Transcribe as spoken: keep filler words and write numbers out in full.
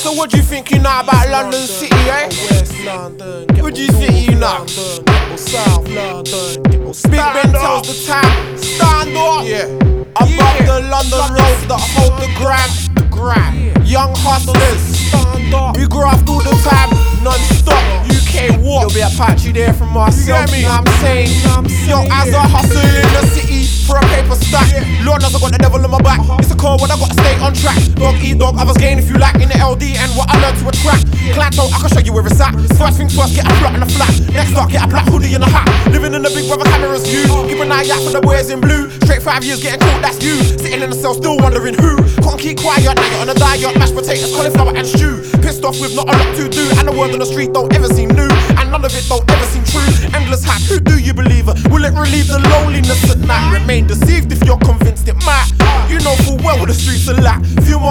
So what do you think you know about London City, eh? West London, What do you think you know? South London, Big Ben tells the time, stand up. Yeah. Above yeah. the London roads that hold the gram, the gram. Young hustlers, stand up. We graft all the time, non-stop. U K walk. There'll be a patchy there from myself. You know what I'm saying? Yo, as I hustle in the city for a paper stack, Lord knows I got the devil on my back. It's a call when I gotta stay on track. Dog eat dog, others gain if you like in the L D and what I learned to attract. Clanto, I can show you where it's at. First things first, get a plot in the flat. Next up, get a black hoodie in a hat. Living in the big brother camera's view. Keep an eye out for the boys in blue. Straight five years getting caught, that's you. Sitting in the cell, still wondering who. Can't keep quiet, now you're on a diet. Mashed potatoes, cauliflower and stew. Pissed off with not a lot to do. And the word on the street don't ever seem new. And none of it don't ever seem true. Endless hype, who do you believe? Will it relieve the loneliness at night? Remain deceived if you're convinced it might. You know full well what the streets are like. Few more